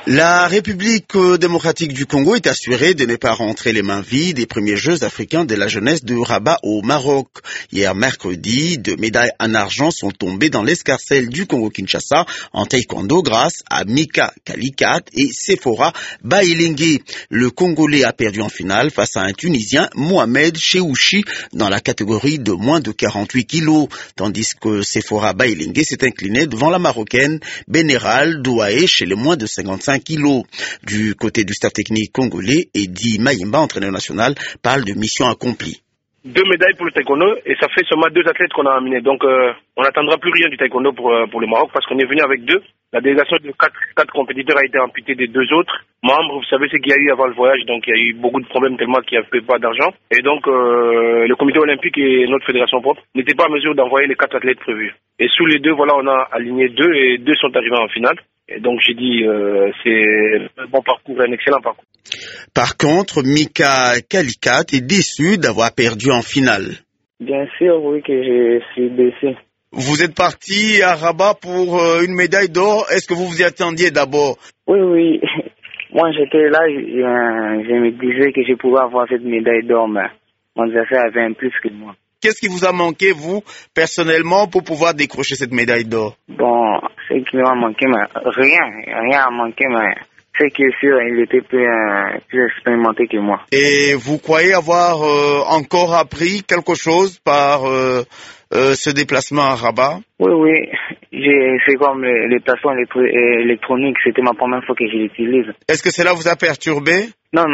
La République démocratique du Congo est assurée de ne pas rentrer les mains vides des premiers Jeux africains de la jeunesse de Rabat au Maroc. Hier mercredi, 2 médailles en argent sont tombées dans l'escarcelle du Congo-Kinshasa en taekwondo grâce à Mika Kalikat et Sephora Bailenge. Le Congolais a perdu en finale face à un Tunisien, Mohamed Chehouchi, dans la catégorie de moins de 48 kilos, tandis que Sephora Bailenge s'est incliné devant la Marocaine Bénéral Douaé chez les moins de 55 kilos. Du côté du staff technique congolais, Eddy Mayimba, entraîneur national, parle de mission accomplie. 2 médailles pour le taekwondo et ça fait seulement 2 athlètes qu'on a amenés. Donc on n'attendra plus rien du taekwondo pour le Maroc parce qu'on est venu avec 2. La délégation de 4 compétiteurs a été amputée des 2 autres membres. Vous savez ce qu'il y a eu avant le voyage, donc il y a eu beaucoup de problèmes tellement qu'il n'y avait pas d'argent. Et donc le comité olympique et notre fédération propre n'étaient pas en mesure d'envoyer les 4 athlètes prévus. Et sous les 2, voilà, on a aligné 2 et 2 sont arrivés en finale. Et donc j'ai dit c'est un bon parcours, un excellent parcours. Par contre, Mika Kalikat est déçu d'avoir perdu en finale. Bien sûr, oui que je suis déçu. Vous êtes parti à Rabat pour une médaille d'or. Est-ce que vous vous y attendiez d'abord? Oui. Moi j'étais là, je me disais que je pouvais avoir cette médaille d'or, mais mon adversaire avait un plus que moi. Qu'est-ce qui vous a manqué, vous, personnellement, pour pouvoir décrocher cette médaille d'or? Bon, ce qui m'a manqué, mais rien a manqué, mais c'est que sûr, il était plus expérimenté que moi. Et vous croyez avoir encore appris quelque chose par ce déplacement à Rabat? Oui. C'est comme les plateformes électroniques, c'était ma première fois que je l'utilise. Est-ce que cela vous a perturbé? Non.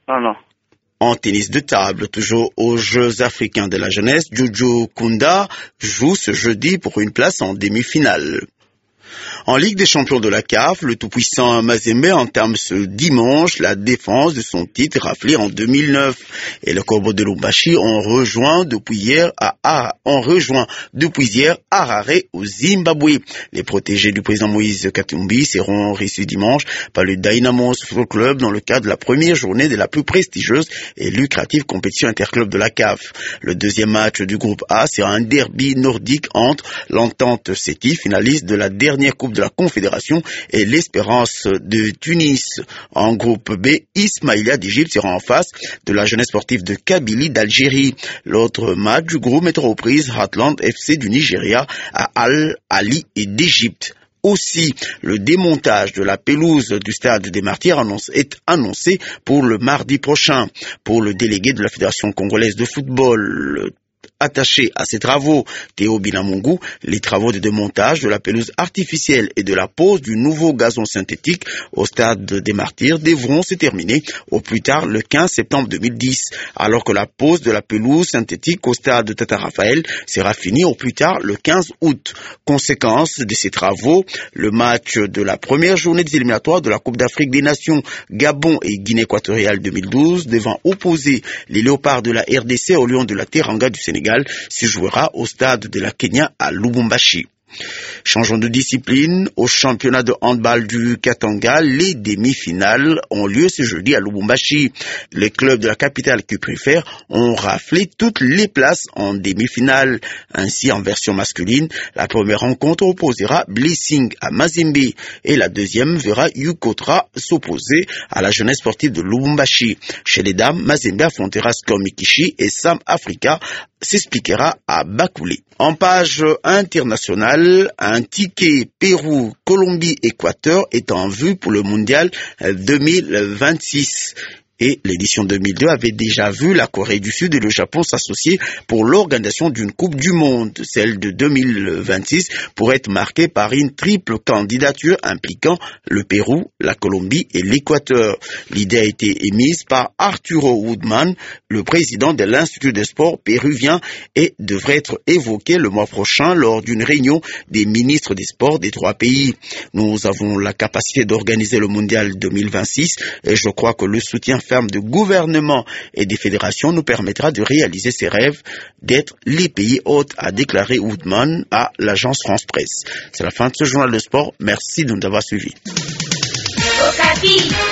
En tennis de table, toujours aux Jeux africains de la jeunesse, Jojo Kunda joue ce jeudi pour une place en demi-finale. En Ligue des champions de la CAF, le tout-puissant Mazembe entame ce dimanche la défense de son titre raflé en 2009. Et le Corbeau de Lubumbashi ont rejoint depuis hier Harare au Zimbabwe. Les protégés du président Moïse Katumbi seront reçus dimanche par le Dynamos Football Club dans le cadre de la première journée de la plus prestigieuse et lucrative compétition interclub de la CAF. Le deuxième match du groupe A sera un derby nordique entre l'Entente Sétif, finaliste de la dernière Coupe de la Confédération, et l'Espérance de Tunis. En groupe B, Ismaïlia d'Égypte sera en face de la jeunesse sportive de Kabylie d'Algérie. L'autre match du groupe mettra aux prises Heartland FC du Nigeria à Al-Ali et d'Égypte. Aussi, le démontage de la pelouse du stade des Martyrs est annoncé pour le mardi prochain. Pour le délégué de la Fédération congolaise de football, attaché à ces travaux, Théo Binamungu, les travaux de démontage de la pelouse artificielle et de la pose du nouveau gazon synthétique au stade des Martyrs devront se terminer au plus tard le 15 septembre 2010, alors que la pose de la pelouse synthétique au stade de Tata Raphaël sera finie au plus tard le 15 août. Conséquence de ces travaux, le match de la première journée des éliminatoires de la Coupe d'Afrique des Nations Gabon et Guinée équatoriale 2012 devant opposer les léopards de la RDC aux lions de la Teranga du Sénégal se jouera au stade de la Kenya à Lubumbashi. Changeons de discipline. Au championnat de handball du Katanga, les demi-finales ont lieu ce jeudi à Lubumbashi. Les clubs de la capitale qui préfèrent ont raflé toutes les places en demi-finale. Ainsi, en version masculine, la première rencontre opposera Blessing à Mazembe et la deuxième verra Yukotra s'opposer à la jeunesse sportive de Lubumbashi. Chez les dames, Mazembe affrontera Skormikishi et Sam Africa s'expliquera à Bakoulé. En page internationale, un ticket Pérou, Colombie, Équateur est en vue pour le mondial 2026. Et l'édition 2002 avait déjà vu la Corée du Sud et le Japon s'associer pour l'organisation d'une Coupe du Monde. Celle de 2026 pourrait être marquée par une triple candidature impliquant le Pérou, la Colombie et l'Équateur. L'idée a été émise par Arturo Woodman, le président de l'Institut des sports péruvien, et devrait être évoquée le mois prochain lors d'une réunion des ministres des sports des 3 pays. Nous avons la capacité d'organiser le mondial 2026 et je crois que le soutien ferme de gouvernement et des fédérations nous permettra de réaliser ces rêves d'être les pays hôtes, a déclaré Woodman à l'agence France Presse. C'est la fin de ce journal de sport. Merci de nous avoir suivis.